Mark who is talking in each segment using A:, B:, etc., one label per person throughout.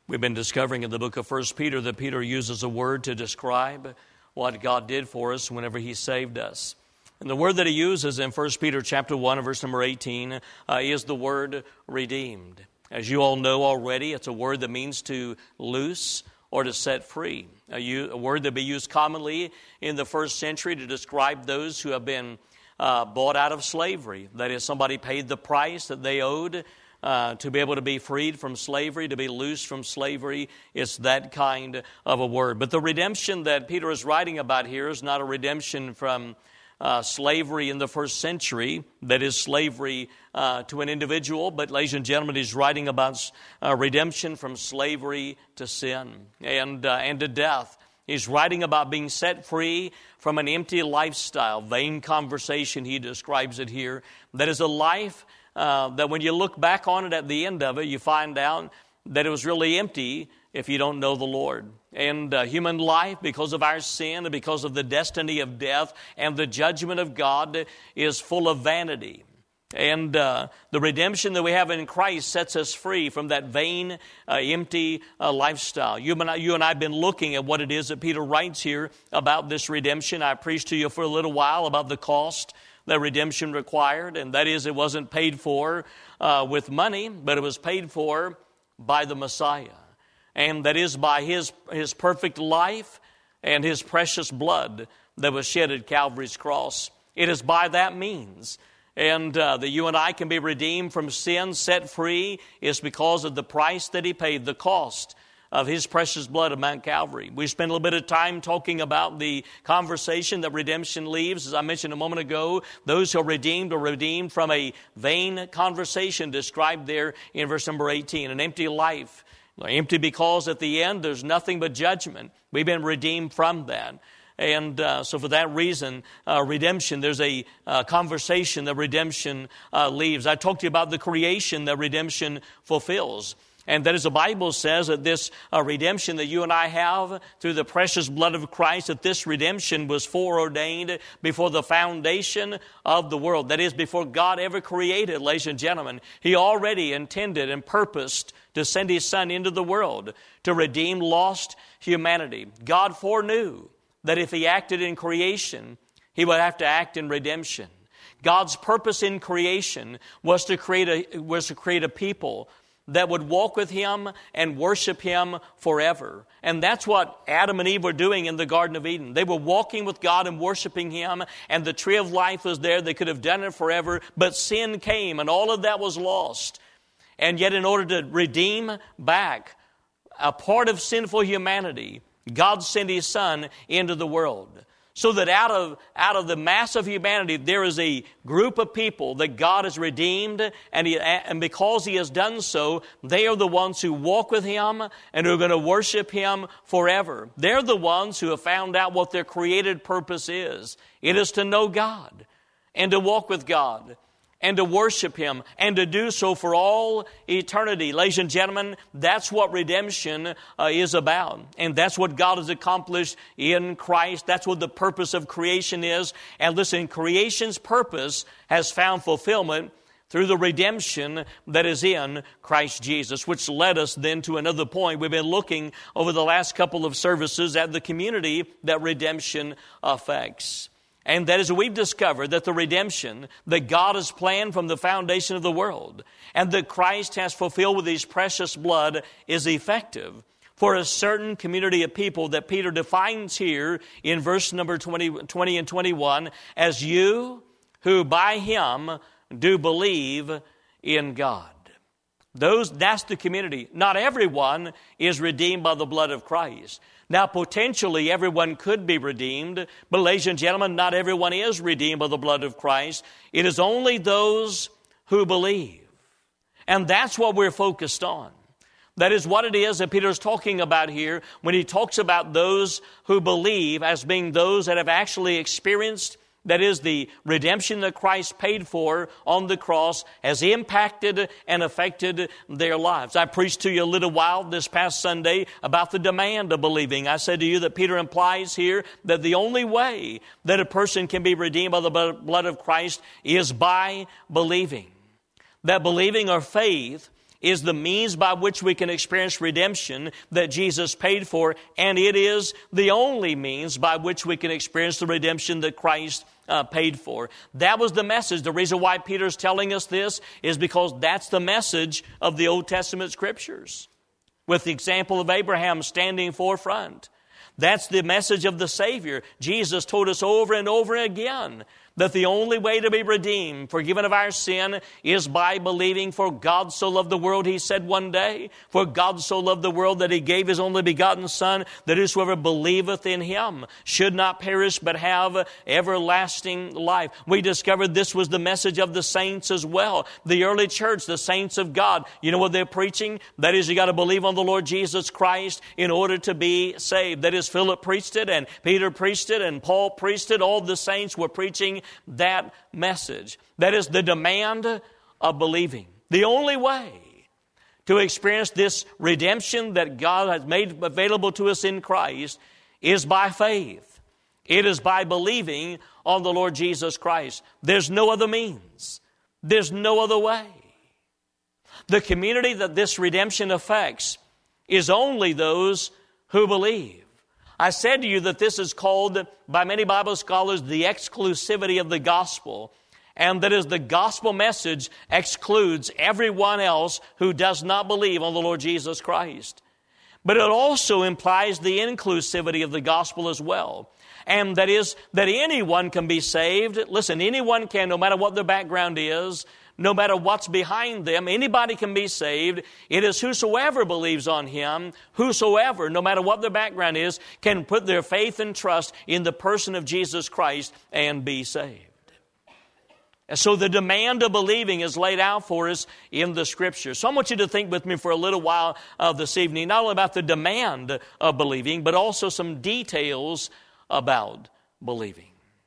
A: We've been discovering in the book of 1 Peter that Peter uses a word to describe what God did for us whenever He saved us. And the word that he uses in 1 Peter chapter 1, verse number 18, is the word redeemed. As you all know already, it's a word that means to loose or to set free. A word that be used commonly in the first century to describe those who have been bought out of slavery. That is, somebody paid the price that they owed to be able to be freed from slavery, to be loosed from slavery. It's that kind of a word. But the redemption that Peter is writing about here is not a redemption from slavery in the first century, that is slavery to an individual. But ladies and gentlemen, he's writing about redemption from slavery to sin and to death. He's writing about being set free from an empty lifestyle, vain conversation, he describes it here. That is a life that when you look back on it at the end of it, you find out that it was really empty if you don't know the Lord. And human life, because of our sin and because of the destiny of death and the judgment of God, is full of vanity. And the redemption that we have in Christ sets us free from that vain, empty lifestyle. You and I have been looking at what it is that Peter writes here about this redemption. I preached to you for a little while about the cost that redemption required, and that is, it wasn't paid for with money, but it was paid for by the Messiah. And that is by His perfect life and His precious blood that was shed at Calvary's cross. It is by that means. And that you and I can be redeemed from sin, set free, is because of the price that He paid, the cost of His precious blood at Mount Calvary. We spent a little bit of time talking about the conversation that redemption leaves. As I mentioned a moment ago, those who are redeemed from a vain conversation described there in verse number 18, an empty life. Empty because at the end there's nothing but judgment. We've been redeemed from that. And so for that reason, redemption, there's a conversation that redemption leaves. I talked to you about the creation that redemption fulfills. And that is, the Bible says that this redemption that you and I have through the precious blood of Christ, that this redemption was foreordained before the foundation of the world. That is, before God ever created, ladies and gentlemen. He already intended and purposed to send His Son into the world to redeem lost humanity. God foreknew that if He acted in creation, He would have to act in redemption. God's purpose in creation was to create a people that would walk with Him and worship Him forever. And that's what Adam and Eve were doing in the Garden of Eden. They were walking with God and worshiping Him, and the tree of life was there. They could have done it forever, but sin came, and all of that was lost. And yet, in order to redeem back a part of sinful humanity, God sent His Son into the world. So that out of the mass of humanity, there is a group of people that God has redeemed, and because He has done so, they are the ones who walk with Him and who are going to worship Him forever. They're the ones who have found out what their created purpose is. It is to know God and to walk with God and to worship Him, and to do so for all eternity. Ladies and gentlemen, that's what redemption is about. And that's what God has accomplished in Christ. That's what the purpose of creation is. And listen, creation's purpose has found fulfillment through the redemption that is in Christ Jesus, which led us then to another point. We've been looking over the last couple of services at the community that redemption affects. And that is, we've discovered that the redemption that God has planned from the foundation of the world and that Christ has fulfilled with His precious blood is effective for a certain community of people that Peter defines here in verse number 20 and 21 as you who by Him do believe in God. That's the community. Not everyone is redeemed by the blood of Christ. Now, potentially, everyone could be redeemed, but ladies and gentlemen, not everyone is redeemed by the blood of Christ. It is only those who believe. And that's what we're focused on. That is what it is that Peter is talking about here when he talks about those who believe as being those that have actually experienced, that is, the redemption that Christ paid for on the cross has impacted and affected their lives. I preached to you a little while this past Sunday about the demand of believing. I said to you that Peter implies here that the only way that a person can be redeemed by the blood of Christ is by believing. That believing or faith is the means by which we can experience redemption that Jesus paid for, and it is the only means by which we can experience the redemption that Christ paid for. That was the message. The reason why Peter's telling us this is because that's the message of the Old Testament Scriptures, with the example of Abraham standing forefront. That's the message of the Savior. Jesus told us over and over again that the only way to be redeemed, forgiven of our sin, is by believing. For God so loved the world, He said one day, for God so loved the world that He gave His only begotten Son, that whosoever believeth in Him should not perish but have everlasting life. We discovered this was the message of the saints as well. The early church, the saints of God, you know what they're preaching? That is, you got to believe on the Lord Jesus Christ in order to be saved. That is, Philip preached it, and Peter preached it, and Paul preached it. All the saints were preaching that message. That is the demand of believing. The only way to experience this redemption that God has made available to us in Christ is by faith. It is by believing on the Lord Jesus Christ. There's no other means. There's no other way. The community that this redemption affects is only those who believe. I said to you that this is called, by many Bible scholars, the exclusivity of the gospel. And that is, the gospel message excludes everyone else who does not believe on the Lord Jesus Christ. But it also implies the inclusivity of the gospel as well. And that is, that anyone can be saved. Listen, anyone can, no matter what their background is, no matter what's behind them, anybody can be saved. It is whosoever believes on Him, whosoever, no matter what their background is, can put their faith and trust in the person of Jesus Christ and be saved. And so the demand of believing is laid out for us in the Scriptures. So I want you to think with me for a little while this evening, not only about the demand of believing, but also some details about believing.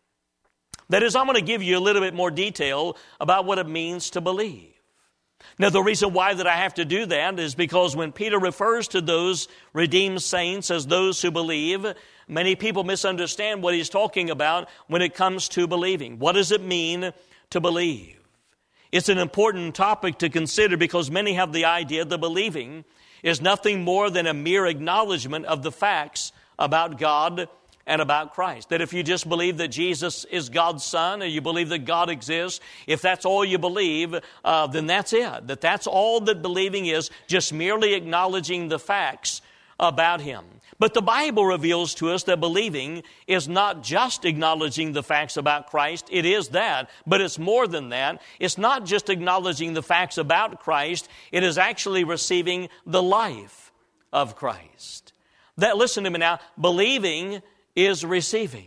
A: That is, I'm going to give you a little bit more detail about what it means to believe. Now, the reason why that I have to do that is because when Peter refers to those redeemed saints as those who believe, many people misunderstand what he's talking about when it comes to believing. What does it mean to believe? It's an important topic to consider because many have the idea that believing is nothing more than a mere acknowledgement of the facts about God and about Christ. That if you just believe that Jesus is God's Son, or you believe that God exists, if that's all you believe, then that's it. That's all that believing is, just merely acknowledging the facts about Him. But the Bible reveals to us that believing is not just acknowledging the facts about Christ. It is that, but it's more than that. It's not just acknowledging the facts about Christ. It is actually receiving the life of Christ. That, listen to me now, believing is receiving.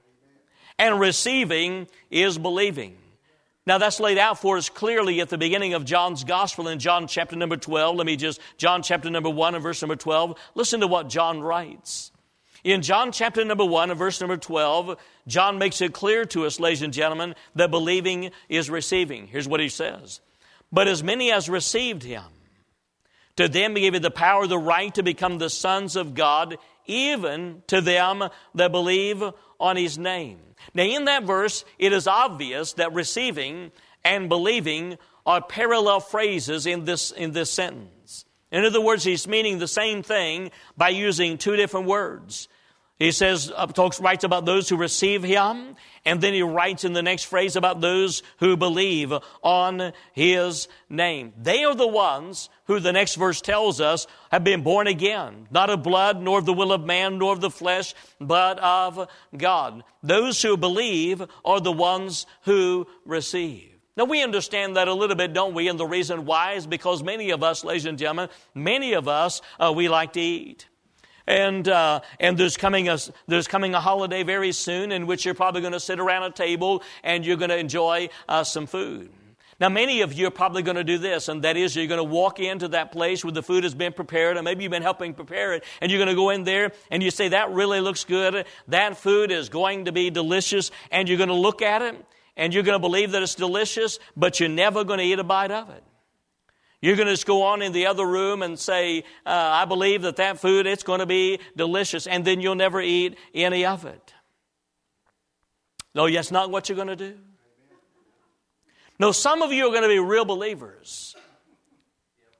A: And receiving is believing. Now that's laid out for us clearly at the beginning of John's Gospel in John chapter number 12. John chapter number 1 and verse number 12. Listen to what John writes. In John chapter number 1 and verse number 12, John makes it clear to us, ladies and gentlemen, that believing is receiving. Here's what he says. But as many as received Him, to them He gave the power, the right to become the sons of God, even to them that believe on His name. Now in that verse, it is obvious that receiving and believing are parallel phrases in this sentence. In other words, he's meaning the same thing by using two different words. He says, writes about those who receive Him, and then he writes in the next phrase about those who believe on His name. They are the ones who, the next verse tells us, have been born again, not of blood, nor of the will of man, nor of the flesh, but of God. Those who believe are the ones who receive. Now, we understand that a little bit, don't we? And the reason why is because many of us, ladies and gentlemen, we like to eat. And there's coming a holiday very soon in which you're probably going to sit around a table and you're going to enjoy some food. Now, many of you are probably going to do this, and that is you're going to walk into that place where the food has been prepared, and maybe you've been helping prepare it, and you're going to go in there and you say, that really looks good. That food is going to be delicious, and you're going to look at it, and you're going to believe that it's delicious, but you're never going to eat a bite of it. You're going to just go on in the other room and say, I believe that food, it's going to be delicious. And then you'll never eat any of it. No, that's not what you're going to do. No, some of you are going to be real believers.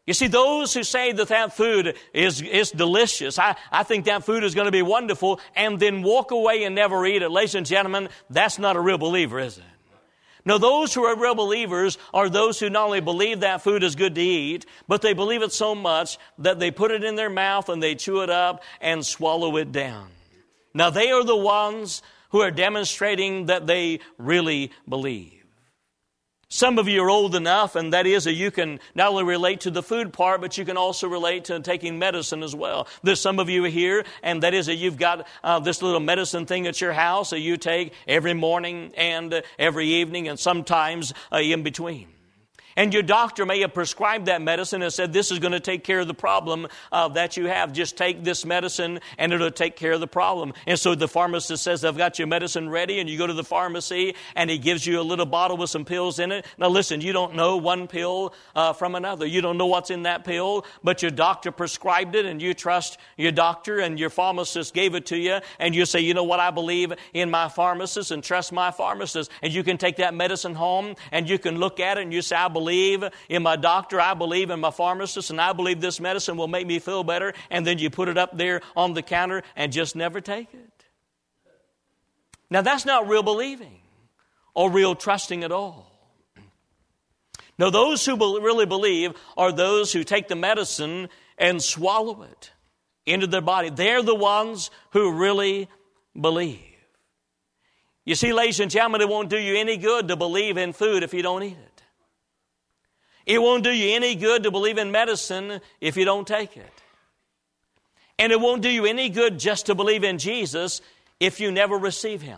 A: You see, those who say that food is delicious, I think that food is going to be wonderful, and then walk away and never eat it. Ladies and gentlemen, that's not a real believer, is it? No, those who are real believers are those who not only believe that food is good to eat, but they believe it so much that they put it in their mouth and they chew it up and swallow it down. Now, they are the ones who are demonstrating that they really believe. Some of you are old enough, and that is that you can not only relate to the food part, but you can also relate to taking medicine as well. There's some of you here, and that is that you've got this little medicine thing at your house that you take every morning and every evening and sometimes in between. And your doctor may have prescribed that medicine and said, this is going to take care of the problem that you have. Just take this medicine and it'll take care of the problem. And so the pharmacist says, I've got your medicine ready. And you go to the pharmacy and he gives you a little bottle with some pills in it. Now listen, you don't know one pill from another. You don't know what's in that pill, but your doctor prescribed it and you trust your doctor, and your pharmacist gave it to you. And you say, you know what, I believe in my pharmacist and trust my pharmacist. And you can take that medicine home and you can look at it and you say, I believe in my doctor, I believe in my pharmacist, and I believe this medicine will make me feel better. And then you put it up there on the counter and just never take it. Now that's not real believing or real trusting at all. No, those who really believe are those who take the medicine and swallow it into their body. They're the ones who really believe. You see, ladies and gentlemen, it won't do you any good to believe in food if you don't eat it. It won't do you any good to believe in medicine if you don't take it. And it won't do you any good just to believe in Jesus if you never receive Him.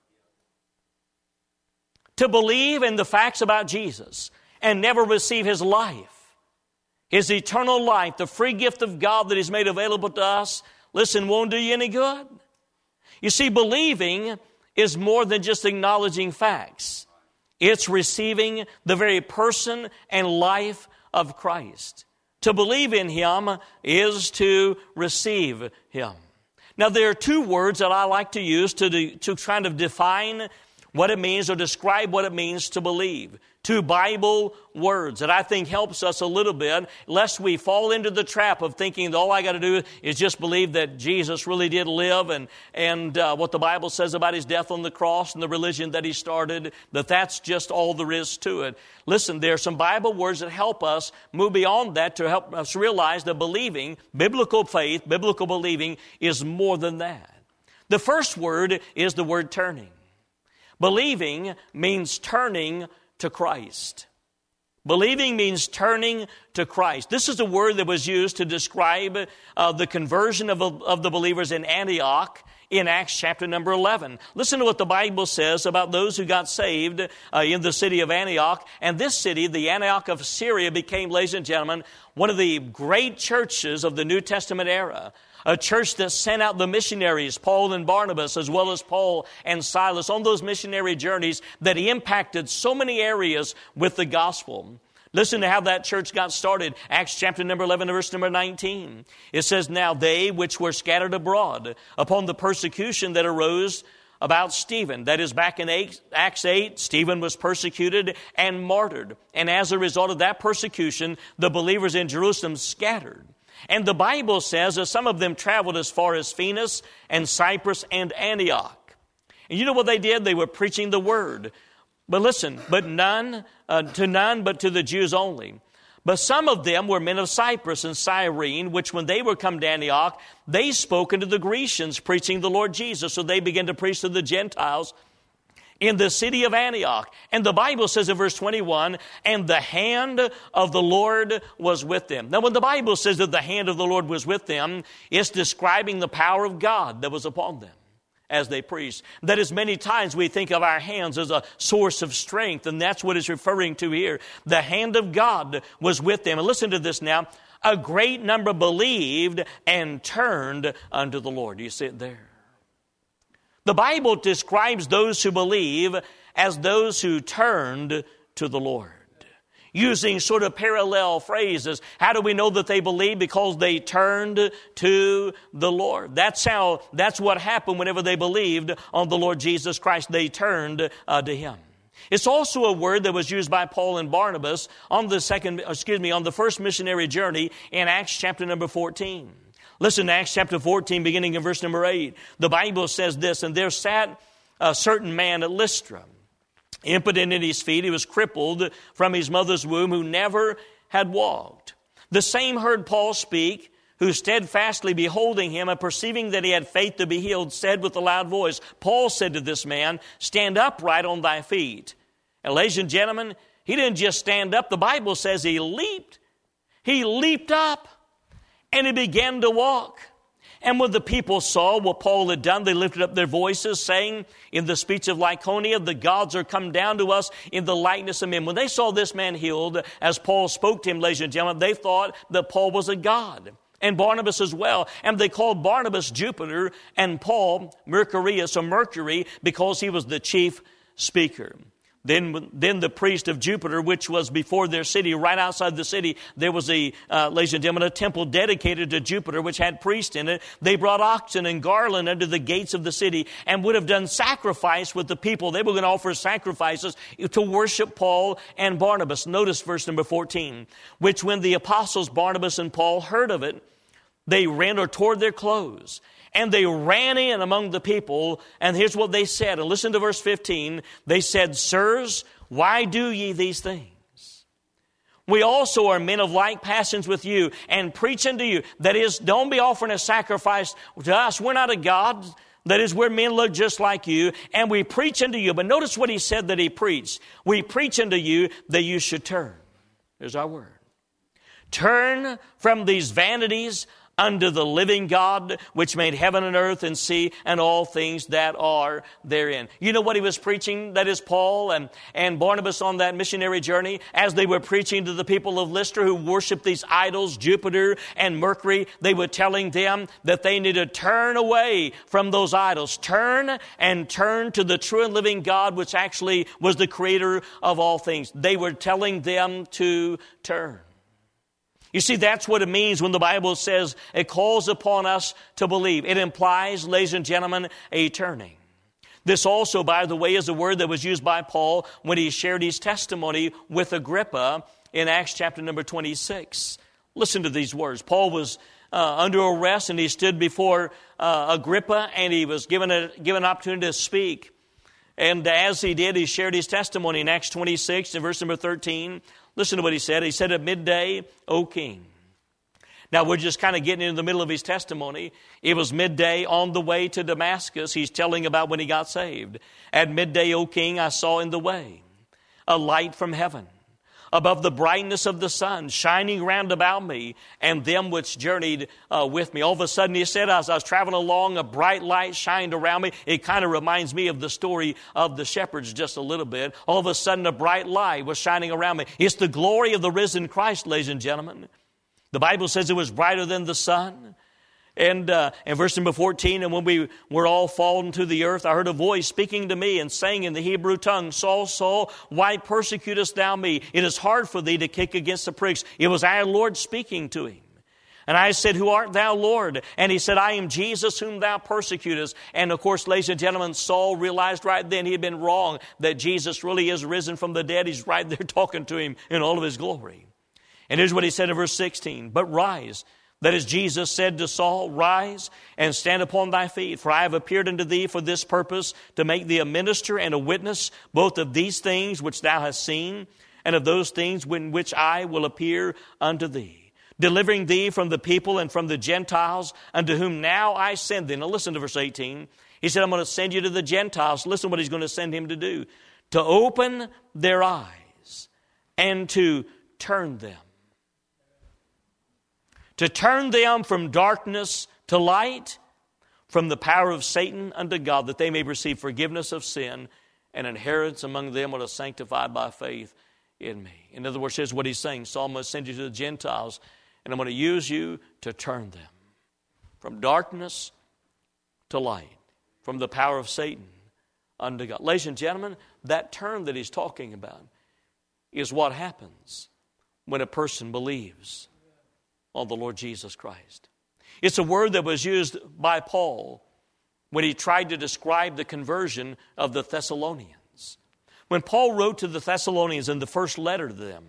A: To believe in the facts about Jesus and never receive His life, His eternal life, the free gift of God that He's made available to us, listen, won't do you any good. You see, believing is more than just acknowledging facts. It's receiving the very person and life of Christ. To believe in Him is to receive Him. Now, there are two words that I like to use to kind of define what it means or describe what it means to believe. Two Bible words that I think helps us a little bit, lest we fall into the trap of thinking that all I got to do is just believe that Jesus really did live and what the Bible says about His death on the cross and the religion that He started, that's just all there is to it. Listen, there are some Bible words that help us move beyond that to help us realize that believing, biblical faith, biblical believing is more than that. The first word is the word turning. Believing means turning to Christ. Believing means turning to Christ. This is a word that was used to describe the conversion of the believers in Antioch in Acts chapter number 11. Listen to what the Bible says about those who got saved in the city of Antioch. And this city, the Antioch of Syria, became, ladies and gentlemen, one of the great churches of the New Testament era. A church that sent out the missionaries, Paul and Barnabas, as well as Paul and Silas, on those missionary journeys that impacted so many areas with the gospel. Listen to how that church got started. Acts chapter number 11, verse number 19. It says, now they which were scattered abroad upon the persecution that arose about Stephen. That is, back in Acts 8, Stephen was persecuted and martyred. And as a result of that persecution, the believers in Jerusalem scattered. And the Bible says that some of them traveled as far as Phoenix and Cyprus and Antioch. And you know what they did? They were preaching the word. But listen, but none but to the Jews only. But some of them were men of Cyprus and Cyrene, which when they were come to Antioch, they spoke unto the Grecians, preaching the Lord Jesus. So they began to preach to the Gentiles in the city of Antioch. And the Bible says in verse 21, and the hand of the Lord was with them. Now, when the Bible says that the hand of the Lord was with them, it's describing the power of God that was upon them as they preached. That is, many times we think of our hands as a source of strength, and that's what it's referring to here. The hand of God was with them. And listen to this now. A great number believed and turned unto the Lord. You see it there. The Bible describes those who believe as those who turned to the Lord, using sort of parallel phrases. How do we know that they believe? Because they turned to the Lord. That's what happened whenever they believed on the Lord Jesus Christ. They turned to Him. It's also a word that was used by Paul and Barnabas on the first missionary journey in Acts chapter number 14. Listen to Acts chapter 14, beginning in verse number 8. The Bible says this, and there sat a certain man at Lystra, impotent in his feet. He was crippled from his mother's womb, who never had walked. The same heard Paul speak, who steadfastly beholding him and perceiving that he had faith to be healed, said with a loud voice, Paul said to this man, stand upright on thy feet. And ladies and gentlemen, he didn't just stand up. The Bible says he leaped. He leaped up and he began to walk. And when the people saw what Paul had done, they lifted up their voices, saying in the speech of Lycaonia, the gods are come down to us in the likeness of men. When they saw this man healed, as Paul spoke to him, ladies and gentlemen, they thought that Paul was a god. And Barnabas as well. And they called Barnabas Jupiter and Paul Mercurius, or Mercury, because he was the chief speaker. Then the priest of Jupiter, which was before their city, right outside the city, there was ladies and gentlemen, a temple dedicated to Jupiter, which had priests in it. They brought oxen and garland under the gates of the city and would have done sacrifice with the people. They were going to offer sacrifices to worship Paul and Barnabas. Notice verse number 14, which when the apostles Barnabas and Paul heard of it, they rent or tore their clothes. And they ran in among the people, and here's what they said. And listen to verse 15. They said, Sirs, why do ye these things? We also are men of like passions with you, and preach unto you. That is, don't be offering a sacrifice to us. We're not a god. That is, we're men look just like you, and we preach unto you. But notice what he said that he preached. We preach unto you that you should turn. There's our word. Turn from these vanities unto the living God, which made heaven and earth and sea and all things that are therein. You know what he was preaching? That is Paul and Barnabas on that missionary journey, as they were preaching to the people of Lystra who worshiped these idols, Jupiter and Mercury. They were telling them that they need to turn away from those idols. Turn to the true and living God, which actually was the creator of all things. They were telling them to turn. You see, that's what it means when the Bible says it calls upon us to believe. It implies, ladies and gentlemen, a turning. This also, by the way, is a word that was used by Paul when he shared his testimony with Agrippa in Acts chapter number 26. Listen to these words. Paul was under arrest, and he stood before Agrippa, and he was given an opportunity to speak. And as he did, he shared his testimony in Acts 26 and verse number 13. Listen to what he said. He said, at midday, O king. Now, we're just kind of getting into the middle of his testimony. It was midday on the way to Damascus. He's telling about when he got saved. At midday, O king, I saw in the way a light from heaven, above the brightness of the sun, shining round about me and them which journeyed with me. All of a sudden, he said, as I was traveling along, a bright light shined around me. It kind of reminds me of the story of the shepherds just a little bit. All of a sudden, a bright light was shining around me. It's the glory of the risen Christ, ladies and gentlemen. The Bible says it was brighter than the sun. And in verse number 14, and when we were all fallen to the earth, I heard a voice speaking to me and saying in the Hebrew tongue, Saul, Saul, why persecutest thou me? It is hard for thee to kick against the pricks. It was our Lord speaking to him. And I said, who art thou, Lord? And he said, I am Jesus whom thou persecutest. And of course, ladies and gentlemen, Saul realized right then he had been wrong, that Jesus really is risen from the dead. He's right there talking to him in all of his glory. And here's what he said in verse 16, but rise. That is, Jesus said to Saul, rise and stand upon thy feet, for I have appeared unto thee for this purpose, to make thee a minister and a witness, both of these things which thou hast seen, and of those things in which I will appear unto thee, delivering thee from the people and from the Gentiles, unto whom now I send thee. Now listen to verse 18. He said, I'm going to send you to the Gentiles. Listen what he's going to send him to do. To open their eyes and to turn them. To turn them from darkness to light, from the power of Satan unto God, that they may receive forgiveness of sin and inheritance among them that are sanctified by faith in me. In other words, here's what he's saying. Saul, I'm going to send you to the Gentiles, and I'm going to use you to turn them from darkness to light, from the power of Satan unto God. Ladies and gentlemen, that turn that he's talking about is what happens when a person believes on the Lord Jesus Christ. It's a word that was used by Paul when he tried to describe the conversion of the Thessalonians. When Paul wrote to the Thessalonians in the first letter to them,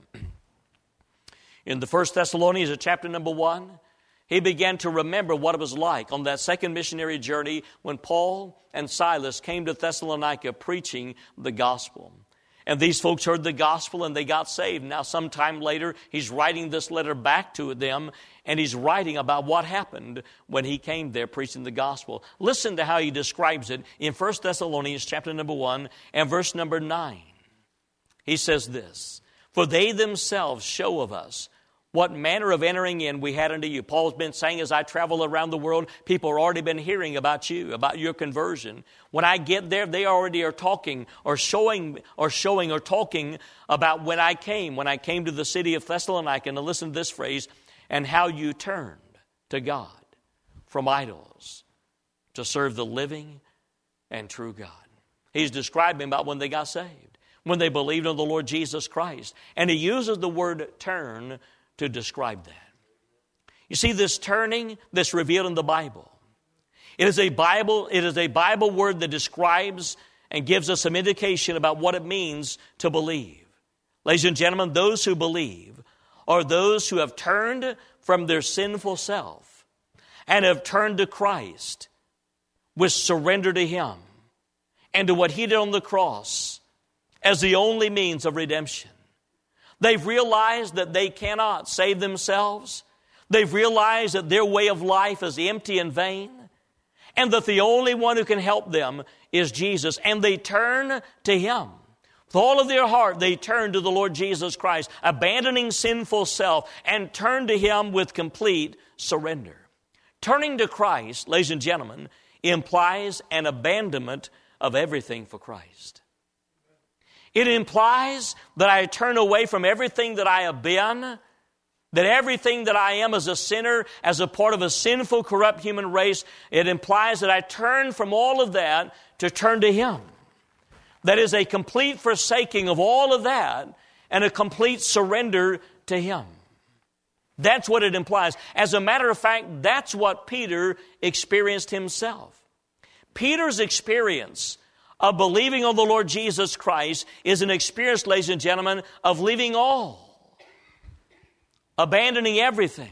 A: in the First Thessalonians chapter number 1, he began to remember what it was like on that second missionary journey when Paul and Silas came to Thessalonica preaching the gospel. And these folks heard the gospel and they got saved. Now, sometime later, he's writing this letter back to them, and he's writing about what happened when he came there preaching the gospel. Listen to how he describes it in 1 Thessalonians chapter number 1 and verse number 9. He says this, "For they themselves show of us what manner of entering in we had unto you." Paul's been saying, as I travel around the world, people have already been hearing about you, about your conversion. When I get there, they already are talking or showing or talking about when I came to the city of Thessalonica. And listen to this phrase, "and how you turned to God from idols to serve the living and true God." He's describing about when they got saved, when they believed on the Lord Jesus Christ. And he uses the word turn to describe that. You see, this turning that's revealed in the Bible, it is a Bible word that describes and gives us some indication about what it means to believe. Ladies and gentlemen, those who believe are those who have turned from their sinful self and have turned to Christ with surrender to Him and to what He did on the cross as the only means of redemption. They've realized that they cannot save themselves. They've realized that their way of life is empty and vain, and that the only one who can help them is Jesus. And they turn to Him. With all of their heart, they turn to the Lord Jesus Christ, abandoning sinful self, and turn to Him with complete surrender. Turning to Christ, ladies and gentlemen, implies an abandonment of everything for Christ. It implies that I turn away from everything that I have been, that everything that I am as a sinner, as a part of a sinful, corrupt human race. It implies that I turn from all of that to turn to Him. That is a complete forsaking of all of that and a complete surrender to Him. That's what it implies. As a matter of fact, that's what Peter experienced himself. Peter's experience of believing on the Lord Jesus Christ is an experience, ladies and gentlemen, of leaving all, abandoning everything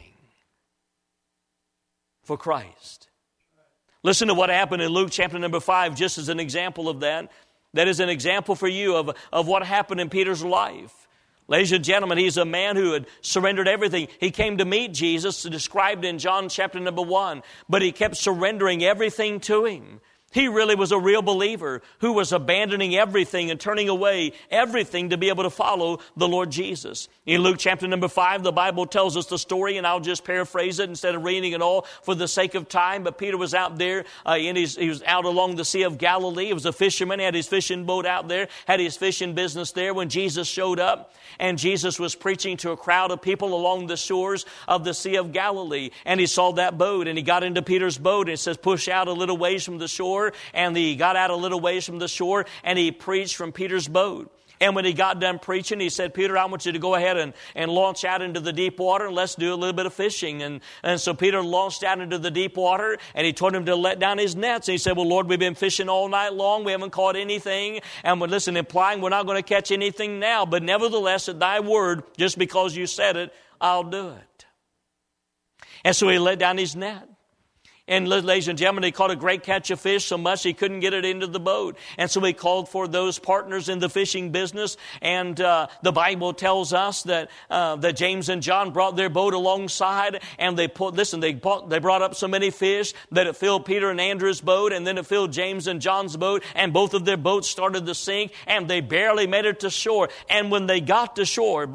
A: for Christ. Listen to what happened in Luke chapter number 5, just as an example of that. That is an example for you of what happened in Peter's life. Ladies and gentlemen, he's a man who had surrendered everything. He came to meet Jesus, described in John chapter number 1, but he kept surrendering everything to Him. He really was a real believer who was abandoning everything and turning away everything to be able to follow the Lord Jesus. In Luke chapter number 5, the Bible tells us the story, and I'll just paraphrase it instead of reading it all for the sake of time. But Peter was out there, he was out along the Sea of Galilee. He was a fisherman, had his fishing boat out there, had his fishing business there when Jesus showed up. And Jesus was preaching to a crowd of people along the shores of the Sea of Galilee. And he saw that boat, and he got into Peter's boat, and it says, push out a little ways from the shore. And he got out a little ways from the shore, and he preached from Peter's boat. And when he got done preaching, he said, Peter, I want you to go ahead and launch out into the deep water, and let's do a little bit of fishing. And so Peter launched out into the deep water, and he told him to let down his nets. And he said, well, Lord, we've been fishing all night long. We haven't caught anything. And listen, implying we're not going to catch anything now. But nevertheless, at thy word, just because you said it, I'll do it. And so he let down his net. And ladies and gentlemen, he caught a great catch of fish so much he couldn't get it into the boat. And so he called for those partners in the fishing business. And the Bible tells us that James and John brought their boat alongside. And they brought up so many fish that it filled Peter and Andrew's boat. And then it filled James and John's boat. And both of their boats started to sink. And they barely made it to shore. And when they got to shore,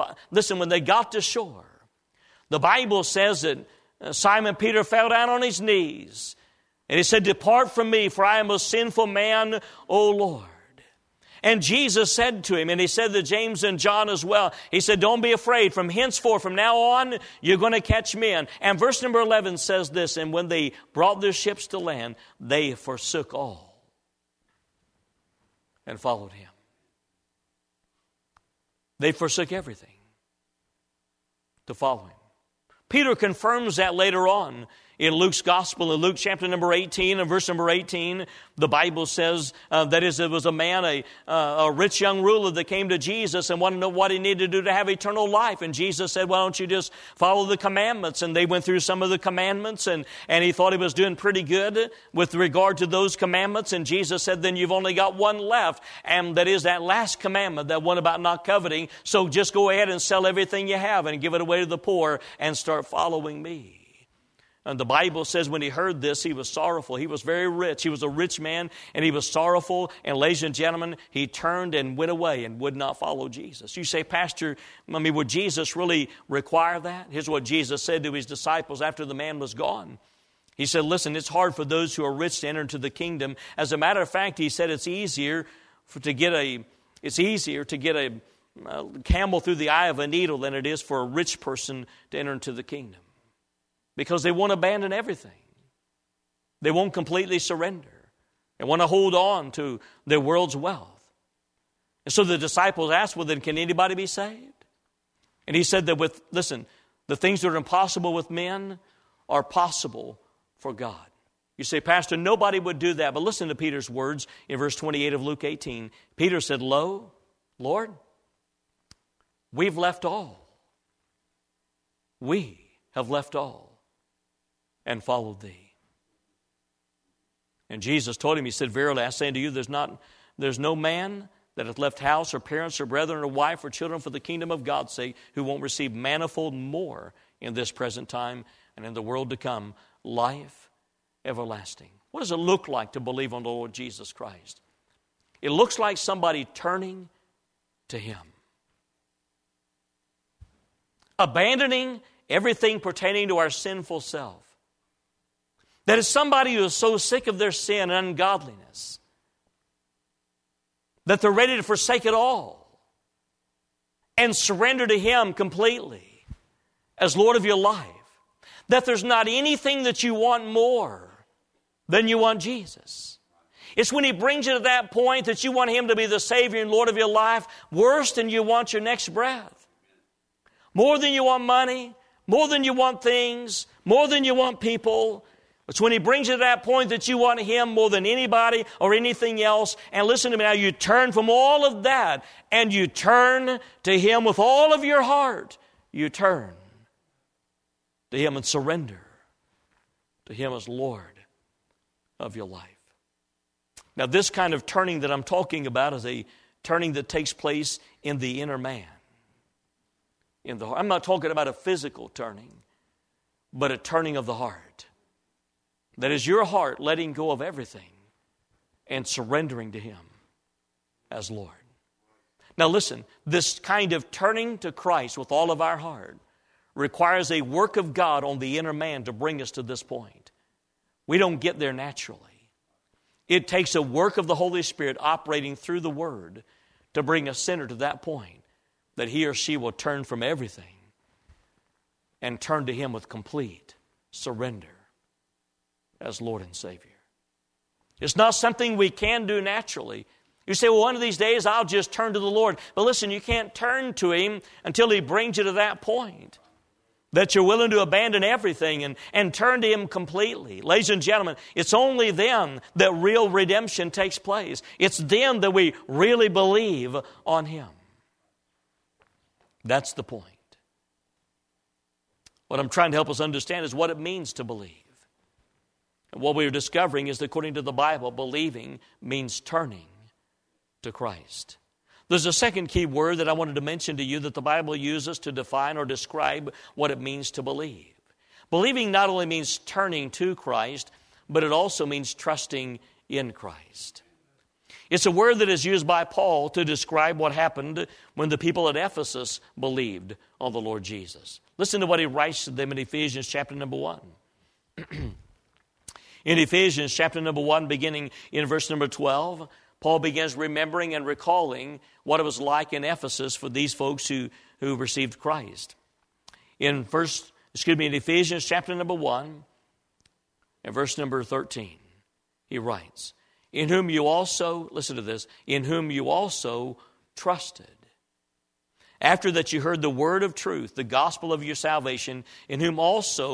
A: the Bible says that Simon Peter fell down on his knees, and he said, depart from me, for I am a sinful man, O Lord. And Jesus said to him, and he said to James and John as well, he said, don't be afraid. From henceforth, from now on, you're going to catch men. And verse number 11 says this, and when they brought their ships to land, they forsook all and followed Him. They forsook everything to follow Him. Peter confirms that later on In Luke's Gospel, in Luke chapter number 18 and verse number 18, the Bible says that is, it was a man, a rich young ruler that came to Jesus and wanted to know what he needed to do to have eternal life. And Jesus said, why don't you just follow the commandments? And they went through some of the commandments, and he thought he was doing pretty good with regard to those commandments. And Jesus said, then you've only got one left, and that is that last commandment, that one about not coveting. So just go ahead and sell everything you have and give it away to the poor and start following me. And the Bible says when he heard this, he was sorrowful. He was very rich. He was a rich man, and he was sorrowful. And ladies and gentlemen, he turned and went away and would not follow Jesus. You say, Pastor, would Jesus really require that? Here's what Jesus said to his disciples after the man was gone. He said, listen, it's hard for those who are rich to enter into the kingdom. As a matter of fact, he said it's easier to get a camel through the eye of a needle than it is for a rich person to enter into the kingdom. Because they won't abandon everything. They won't completely surrender. They want to hold on to their world's wealth. And so the disciples asked, well, then can anybody be saved? And he said that the things that are impossible with men are possible for God. You say, Pastor, nobody would do that. But listen to Peter's words in verse 28 of Luke 18. Peter said, lo, Lord, we've left all. We have left all and followed thee. And Jesus told him, he said, verily I say unto you, there's no man that hath left house or parents or brethren or wife or children for the kingdom of God's sake who won't receive manifold more in this present time and in the world to come, life everlasting. What does it look like to believe on the Lord Jesus Christ? It looks like somebody turning to Him. Abandoning everything pertaining to our sinful self. That is somebody who is so sick of their sin and ungodliness that they're ready to forsake it all and surrender to Him completely as Lord of your life. That there's not anything that you want more than you want Jesus. It's when He brings you to that point that you want Him to be the Savior and Lord of your life worse than you want your next breath. More than you want money, more than you want things, more than you want people. It's when He brings you to that point that you want Him more than anybody or anything else. And listen to me now, you turn from all of that and you turn to Him with all of your heart. You turn to Him and surrender to Him as Lord of your life. Now, this kind of turning that I'm talking about is a turning that takes place in the inner man. I'm not talking about a physical turning, but a turning of the heart. That is your heart letting go of everything and surrendering to Him as Lord. Now listen, this kind of turning to Christ with all of our heart requires a work of God on the inner man to bring us to this point. We don't get there naturally. It takes a work of the Holy Spirit operating through the Word to bring a sinner to that point that he or she will turn from everything and turn to Him with complete surrender as Lord and Savior. It's not something we can do naturally. You say, well, one of these days I'll just turn to the Lord. But listen, you can't turn to Him until He brings you to that point that you're willing to abandon everything and turn to Him completely. Ladies and gentlemen, it's only then that real redemption takes place. It's then that we really believe on Him. That's the point. What I'm trying to help us understand is what it means to believe. And what we're discovering is that according to the Bible, believing means turning to Christ. There's a second key word that I wanted to mention to you that the Bible uses to define or describe what it means to believe. Believing not only means turning to Christ, but it also means trusting in Christ. It's a word that is used by Paul to describe what happened when the people at Ephesus believed on the Lord Jesus. Listen to what he writes to them in Ephesians chapter number 1. In Ephesians chapter number 1, beginning in verse number 12, Paul begins remembering and recalling what it was like in Ephesus for these folks who received Christ. In Ephesians chapter number 1, and verse number 13, he writes, in whom you also, listen to this, in whom you also trusted. After that you heard the word of truth, the gospel of your salvation, in whom also,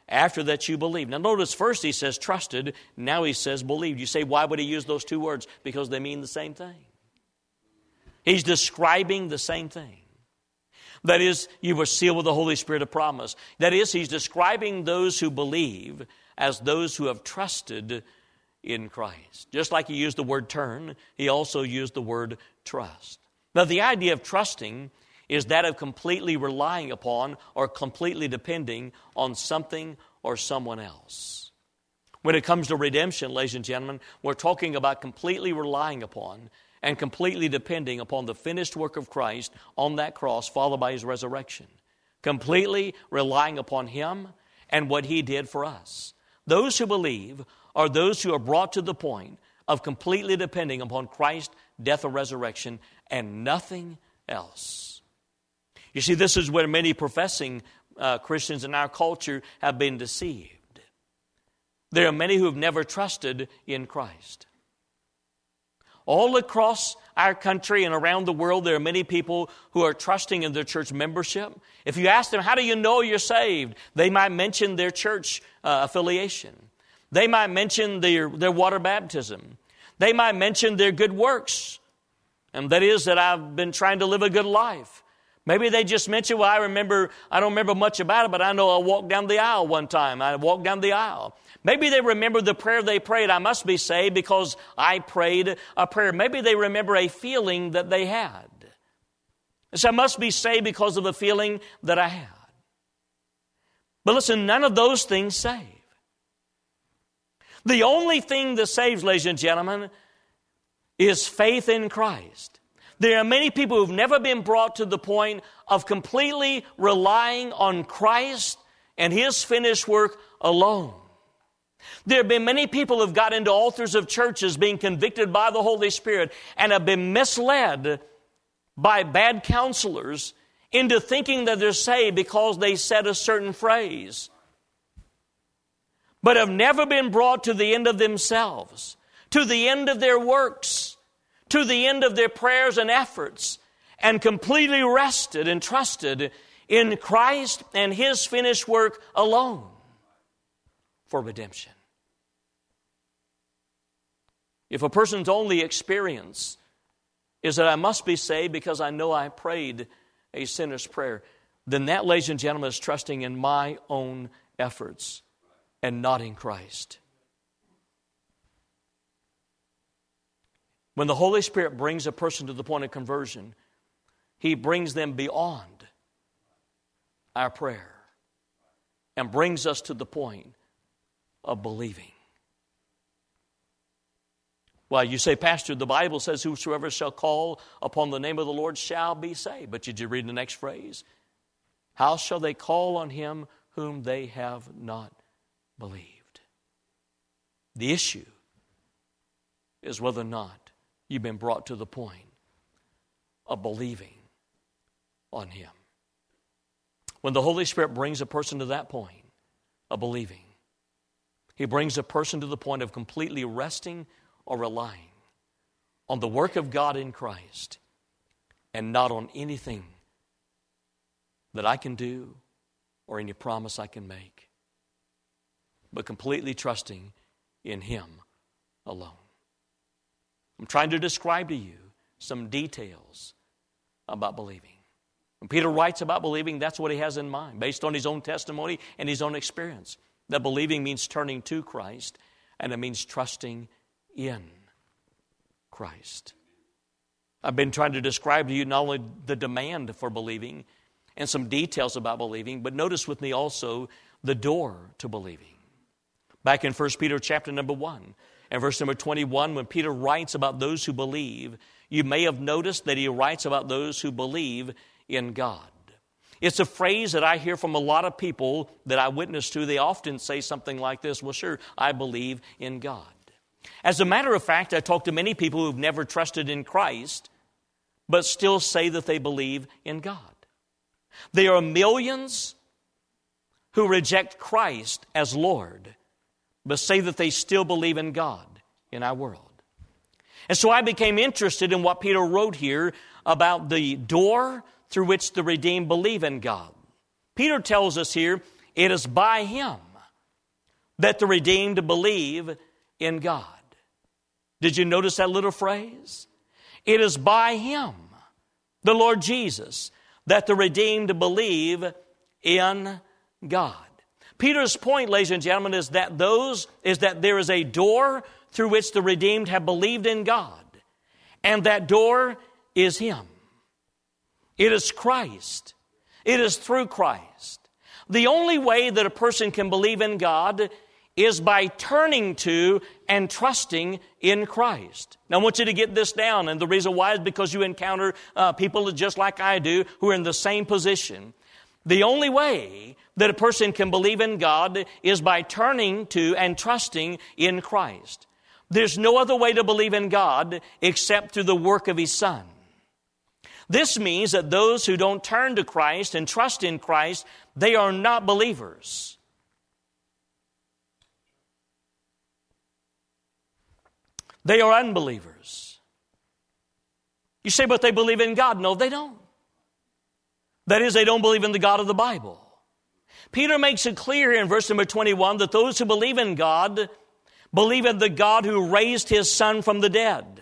A: After that you believe. Now notice first he says trusted, now he says believed. You say, why would he use those two words? Because they mean the same thing. He's describing the same thing. That is, you were sealed with the Holy Spirit of promise. That is, he's describing those who believe as those who have trusted in Christ. Just like he used the word turn, he also used the word trust. Now the idea of trusting is that of completely relying upon or completely depending on something or someone else. When it comes to redemption, ladies and gentlemen, we're talking about completely relying upon and completely depending upon the finished work of Christ on that cross, followed by his resurrection. Completely relying upon him and what he did for us. Those who believe are those who are brought to the point of completely depending upon Christ's death or resurrection and nothing else. You see, this is where many professing Christians in our culture have been deceived. There are many who have never trusted in Christ. All across our country and around the world, there are many people who are trusting in their church membership. If you ask them, how do you know you're saved? They might mention their church affiliation. They might mention their water baptism. They might mention their good works. And that is that I've been trying to live a good life. Maybe they just mention, well, I don't remember much about it, but I know I walked down the aisle one time. I walked down the aisle. Maybe they remember the prayer they prayed, I must be saved because I prayed a prayer. Maybe they remember a feeling that they had. So I must be saved because of a feeling that I had. But listen, none of those things save. The only thing that saves, ladies and gentlemen, is faith in Christ. There are many people who've never been brought to the point of completely relying on Christ and his finished work alone. There have been many people who've got into altars of churches being convicted by the Holy Spirit and have been misled by bad counselors into thinking that they're saved because they said a certain phrase, but have never been brought to the end of themselves, to the end of their works, to the end of their prayers and efforts, and completely rested and trusted in Christ and his finished work alone for redemption. If a person's only experience is that I must be saved because I know I prayed a sinner's prayer, then that, ladies and gentlemen, is trusting in my own efforts and not in Christ. When the Holy Spirit brings a person to the point of conversion, he brings them beyond our prayer and brings us to the point of believing. Well, you say, Pastor, the Bible says whosoever shall call upon the name of the Lord shall be saved. But did you read the next phrase? How shall they call on him whom they have not believed? The issue is whether or not you've been brought to the point of believing on him. When the Holy Spirit brings a person to that point of believing, he brings a person to the point of completely resting or relying on the work of God in Christ and not on anything that I can do or any promise I can make, but completely trusting in him alone. I'm trying to describe to you some details about believing. When Peter writes about believing, that's what he has in mind, based on his own testimony and his own experience. That believing means turning to Christ, and it means trusting in Christ. I've been trying to describe to you not only the demand for believing and some details about believing, but notice with me also the door to believing. Back in 1 Peter chapter number 1 and verse number 21, when Peter writes about those who believe, you may have noticed that he writes about those who believe in God. It's a phrase that I hear from a lot of people that I witness to. They often say something like this, well, sure, I believe in God. As a matter of fact, I talk to many people who've never trusted in Christ, but still say that they believe in God. There are millions who reject Christ as Lord, but say that they still believe in God in our world. And so I became interested in what Peter wrote here about the door through which the redeemed believe in God. Peter tells us here, it is by him. that the redeemed believe in God. Did you notice that little phrase? It is by Him, the Lord Jesus, that the redeemed believe in God. Peter's point, ladies and gentlemen, is that there is a door through which the redeemed have believed in God, and that door is Him. It is Christ. It is through Christ. The only way that a person can believe in God is by turning to and trusting in Christ. Now, I want you to get this down, and the reason why is because you encounter people just like I do who are in the same position. The only way that a person can believe in God is by turning to and trusting in Christ. There's no other way to believe in God except through the work of His Son. This means that those who don't turn to Christ and trust in Christ, they are not believers. They are unbelievers. You say, but they believe in God. No, they don't. That is, they don't believe in the God of the Bible. Peter makes it clear in verse number 21 that those who believe in God believe in the God who raised His Son from the dead.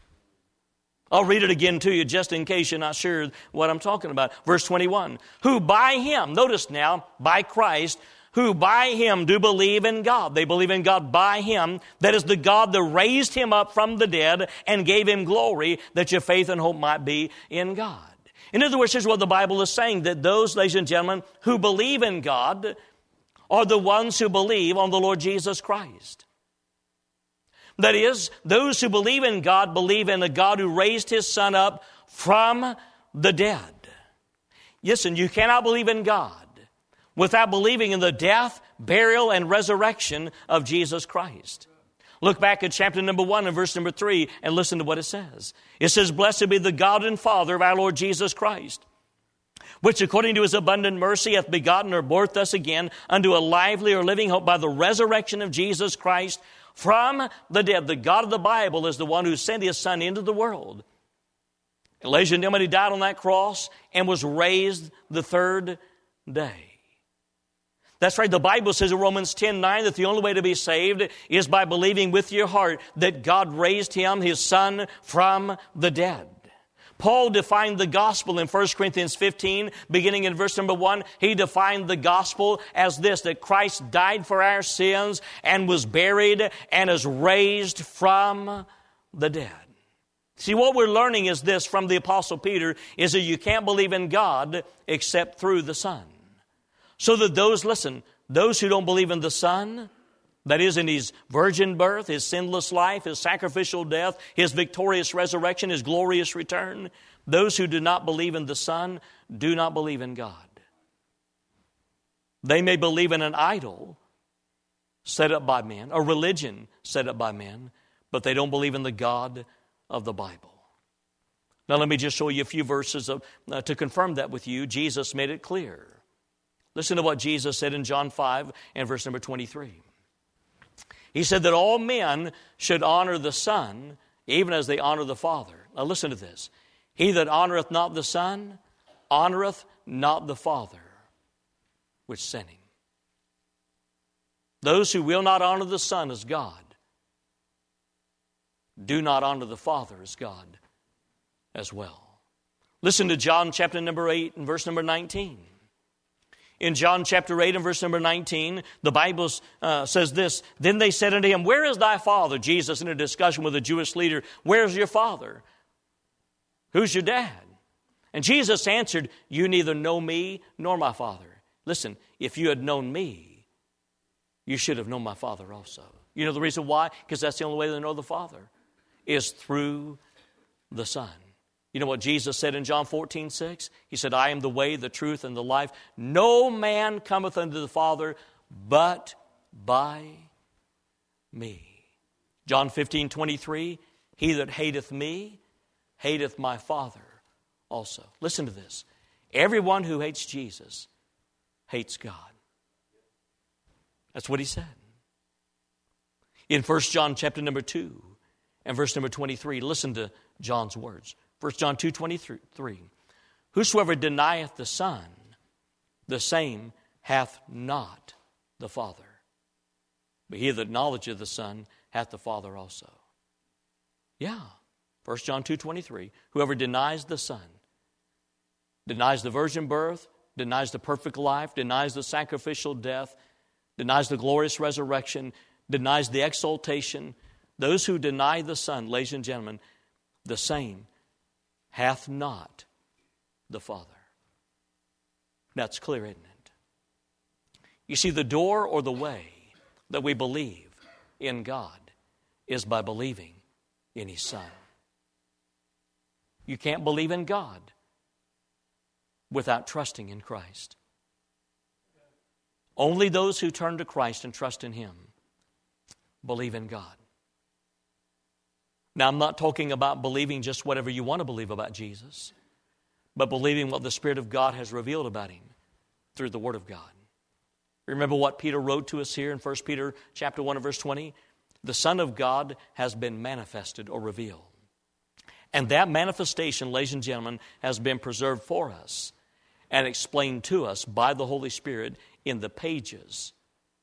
A: I'll read it again to you just in case you're not sure what I'm talking about. Verse 21, who by Him, notice now, by Christ, who by Him do believe in God. They believe in God by Him. That is the God that raised Him up from the dead and gave Him glory, that your faith and hope might be in God. In other words, here's what the Bible is saying, that those, ladies and gentlemen, who believe in God are the ones who believe on the Lord Jesus Christ. That is, those who believe in God believe in the God who raised His Son up from the dead. Listen, you cannot believe in God without believing in the death, burial, and resurrection of Jesus Christ. Look back at chapter number 1 and verse number 3 and listen to what it says. It says, blessed be the God and Father of our Lord Jesus Christ, which according to His abundant mercy hath begotten or birthed us again unto a lively or living hope by the resurrection of Jesus Christ from the dead. The God of the Bible is the one who sent His Son into the world. And ladies and gentlemen, He died on that cross and was raised the third day. That's right. The Bible says in Romans 10:9 that the only way to be saved is by believing with your heart that God raised Him, His Son, from the dead. Paul defined the gospel in 1 Corinthians 15, beginning in verse number 1. He defined the gospel as this, that Christ died for our sins and was buried and is raised from the dead. See, what we're learning is this from the Apostle Peter, is that you can't believe in God except through the Son. So that those who don't believe in the Son, that is in His virgin birth, His sinless life, His sacrificial death, His victorious resurrection, His glorious return, those who do not believe in the Son do not believe in God. They may believe in an idol set up by men, a religion set up by men, but they don't believe in the God of the Bible. Now let me just show you a few verses to confirm that with you. Jesus made it clear. Listen to what Jesus said in John 5 and verse number 23. He said that all men should honor the Son, even as they honor the Father. Now listen to this. He that honoreth not the Son, honoreth not the Father, which sent Him. Those who will not honor the Son as God, do not honor the Father as God as well. Listen to John chapter number 8 and verse number 19. In John chapter 8 and verse number 19, the Bible says this, then they said unto Him, where is thy Father? Jesus in a discussion with a Jewish leader, where's your Father? Who's your dad? And Jesus answered, you neither know me nor my Father. Listen, if you had known me, you should have known my Father also. You know the reason why? Because that's the only way to know the Father, is through the Son. You know what Jesus said in John 14:6? He said, I am the way, the truth, and the life. No man cometh unto the Father but by me. John 15:23, he that hateth me, hateth my Father also. Listen to this. Everyone who hates Jesus hates God. That's what he said. In 1 John chapter number 2 and verse number 23, listen to John's words. 1 John 2:23, whosoever denieth the Son, the same hath not the Father. But he that acknowledgeth the Son hath the Father also. Yeah. 1 John 2:23. Whoever denies the Son, denies the virgin birth, denies the perfect life, denies the sacrificial death, denies the glorious resurrection, denies the exaltation. Those who deny the Son, ladies and gentlemen, the same hath not the Father. That's clear, isn't it? You see, the door or the way that we believe in God is by believing in His Son. You can't believe in God without trusting in Christ. Only those who turn to Christ and trust in Him believe in God. Now, I'm not talking about believing just whatever you want to believe about Jesus, but believing what the Spirit of God has revealed about Him through the Word of God. Remember what Peter wrote to us here in 1 Peter chapter 1 and verse 20? The Son of God has been manifested or revealed. And that manifestation, ladies and gentlemen, has been preserved for us and explained to us by the Holy Spirit in the pages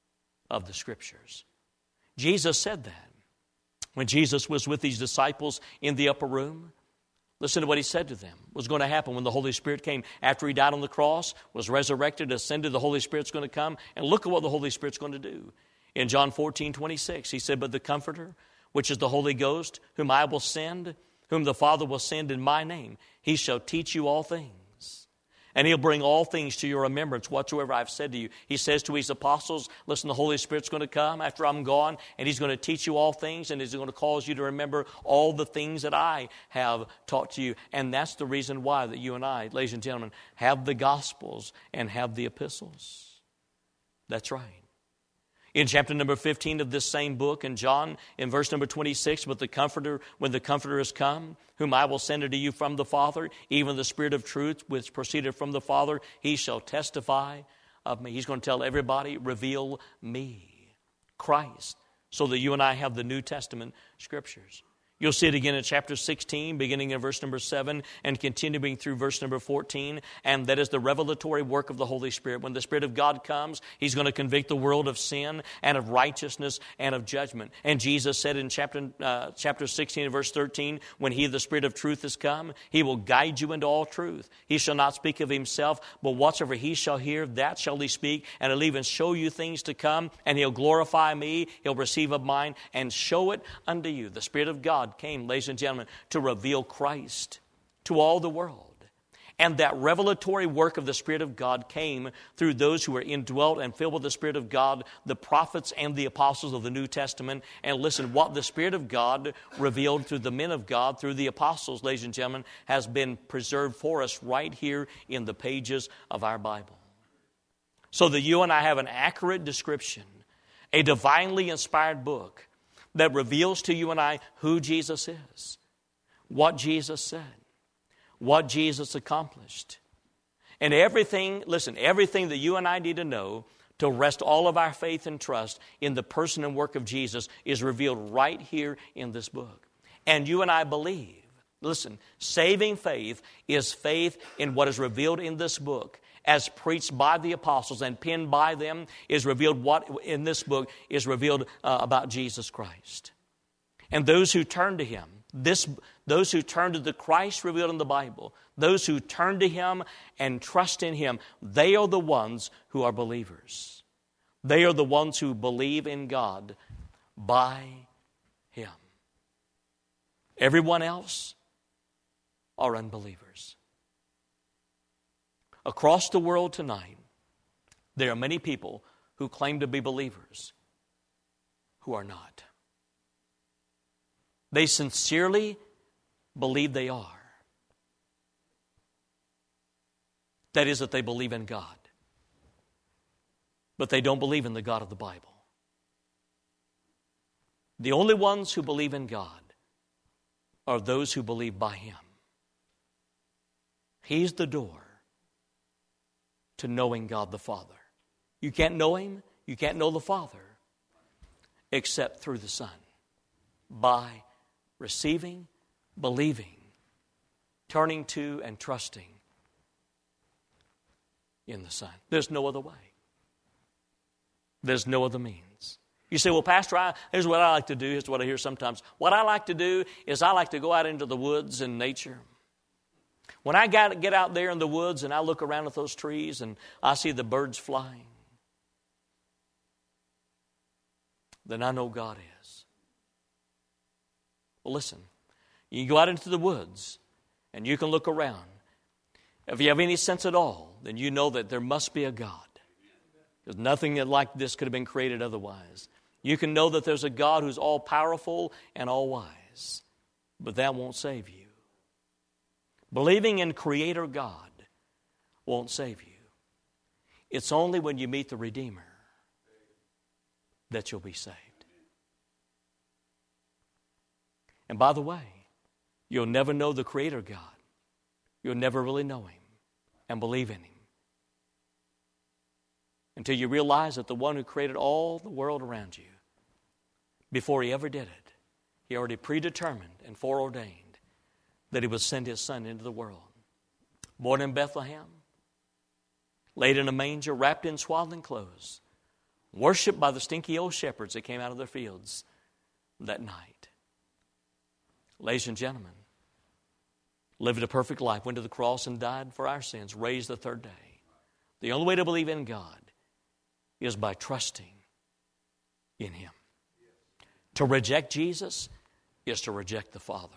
A: of the Scriptures. Jesus said that. When Jesus was with His disciples in the upper room, listen to what He said to them. What was going to happen when the Holy Spirit came after He died on the cross, was resurrected, ascended, the Holy Spirit's going to come, and look at what the Holy Spirit's going to do. In John 14:26, He said, but the Comforter, which is the Holy Ghost, whom I will send, whom the Father will send in my name, He shall teach you all things. And He'll bring all things to your remembrance, whatsoever I've said to you. He says to His apostles, listen, the Holy Spirit's going to come after I'm gone, and He's going to teach you all things, and He's going to cause you to remember all the things that I have taught to you. And that's the reason why that you and I, ladies and gentlemen, have the Gospels and have the epistles. That's right. In chapter number 15 of this same book, in John, in verse number 26, when the Comforter has come, whom I will send unto you from the Father, even the Spirit of truth, which proceeded from the Father, He shall testify of me. He's going to tell everybody, reveal me, Christ, so that you and I have the New Testament Scriptures. You'll see it again in chapter 16, beginning in verse number 7 and continuing through verse number 14. And that is the revelatory work of the Holy Spirit. When the Spirit of God comes, He's going to convict the world of sin and of righteousness and of judgment. And Jesus said in chapter 16 and verse 13, when He, the Spirit of truth, is come, He will guide you into all truth. He shall not speak of Himself, but whatsoever He shall hear, that shall He speak. And He'll even show you things to come. And He'll glorify me. He'll receive of mine and show it unto you. The Spirit of God came, ladies and gentlemen, to reveal Christ to all the world. And that revelatory work of the Spirit of God came through those who were indwelt and filled with the Spirit of God, the prophets and the apostles of the New Testament. And listen, what the Spirit of God revealed through the men of God, through the apostles, ladies and gentlemen, has been preserved for us right here in the pages of our Bible. So that you and I have an accurate description, a divinely inspired book that reveals to you and I who Jesus is, what Jesus said, what Jesus accomplished. And everything, listen, everything that you and I need to know to rest all of our faith and trust in the person and work of Jesus is revealed right here in this book. And you and I believe, listen, saving faith is faith in what is revealed in this book, as preached by the apostles and penned by them, is revealed what in this book is revealed about Jesus Christ. And those who turn to Him, those who turn to the Christ revealed in the Bible, those who turn to Him and trust in Him, they are the ones who are believers. They are the ones who believe in God by Him. Everyone else are unbelievers. Across the world tonight, there are many people who claim to be believers who are not. They sincerely believe they are. That is, that they believe in God. But they don't believe in the God of the Bible. The only ones who believe in God are those who believe by Him. He's the door to knowing God the Father. You can't know Him, you can't know the Father, except through the Son. By receiving, believing, turning to and trusting in the Son. There's no other way. There's no other means. You say, well, Pastor, here's what I like to do. Here's what I hear sometimes. What I like to do is I like to go out into the woods and nature. When I get out there in the woods and I look around at those trees and I see the birds flying, then I know God is. Well, listen, you can go out into the woods and you can look around. If you have any sense at all, then you know that there must be a God. Because nothing like this could have been created otherwise. You can know that there's a God who's all-powerful and all-wise. But that won't save you. Believing in Creator God won't save you. It's only when you meet the Redeemer that you'll be saved. And by the way, you'll never know the Creator God. You'll never really know Him and believe in Him until you realize that the one who created all the world around you, before He ever did it, He already predetermined and foreordained that He would send His Son into the world. Born in Bethlehem, laid in a manger, wrapped in swaddling clothes, worshipped by the stinky old shepherds that came out of their fields that night. Ladies and gentlemen, lived a perfect life, went to the cross and died for our sins, raised the third day. The only way to believe in God is by trusting in Him. To reject Jesus is to reject the Father.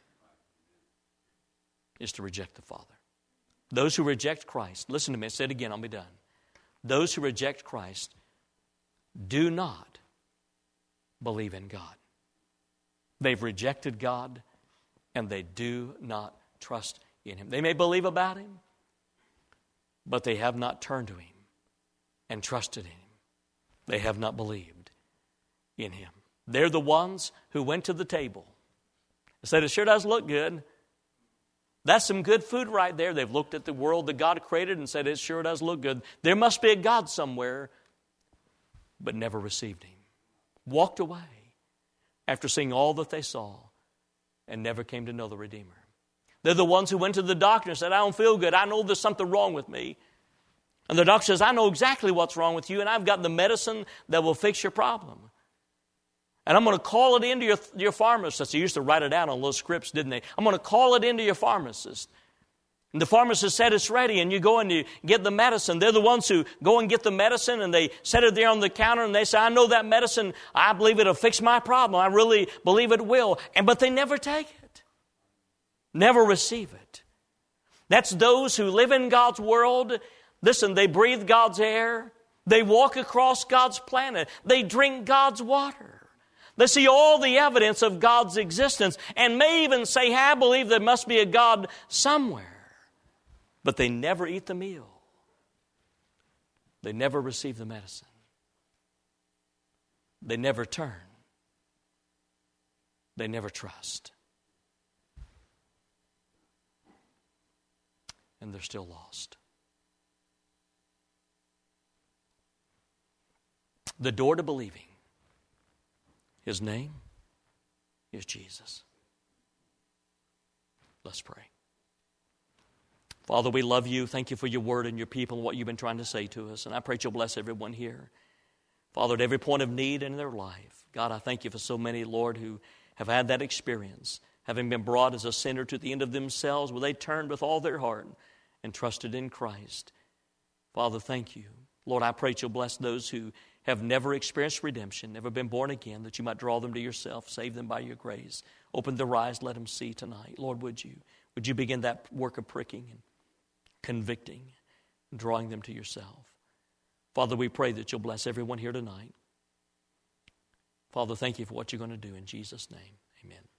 A: Is to reject the Father. Those who reject Christ, listen to me, I say it again, I'll be done. Those who reject Christ do not believe in God. They've rejected God and they do not trust in Him. They may believe about Him, but they have not turned to Him and trusted in Him. They have not believed in Him. They're the ones who went to the table and said, it sure does look good. That's some good food right there. They've looked at the world that God created and said, it sure does look good. There must be a God somewhere, but never received Him. Walked away after seeing all that they saw and never came to know the Redeemer. They're the ones who went to the doctor and said, I don't feel good. I know there's something wrong with me. And the doctor says, I know exactly what's wrong with you, and I've got the medicine that will fix your problem. And I'm going to call it into your pharmacist. They used to write it out on little scripts, didn't they? I'm going to call it into your pharmacist. And the pharmacist said it's ready, and you go and you get the medicine. They're the ones who go and get the medicine, and they set it there on the counter, and they say, I know that medicine, I believe it'll fix my problem. I really believe it will. But they never take it. Never receive it. That's those who live in God's world. Listen, they breathe God's air. They walk across God's planet. They drink God's water. They see all the evidence of God's existence and may even say, hey, I believe there must be a God somewhere. But they never eat the meal. They never receive the medicine. They never turn. They never trust. And they're still lost. The door to believing, His name is Jesus. Let's pray. Father, we love You. Thank You for Your word and Your people and what You've been trying to say to us. And I pray You'll bless everyone here. Father, at every point of need in their life. God, I thank You for so many, Lord, who have had that experience, having been brought as a sinner to the end of themselves, where they turned with all their heart and trusted in Christ. Father, thank You. Lord, I pray You'll bless those who have never experienced redemption, never been born again, that You might draw them to Yourself, save them by Your grace. Open their eyes, let them see tonight. Lord, would You begin that work of pricking and convicting and drawing them to Yourself. Father, we pray that You'll bless everyone here tonight. Father, thank You for what You're going to do in Jesus' name. Amen.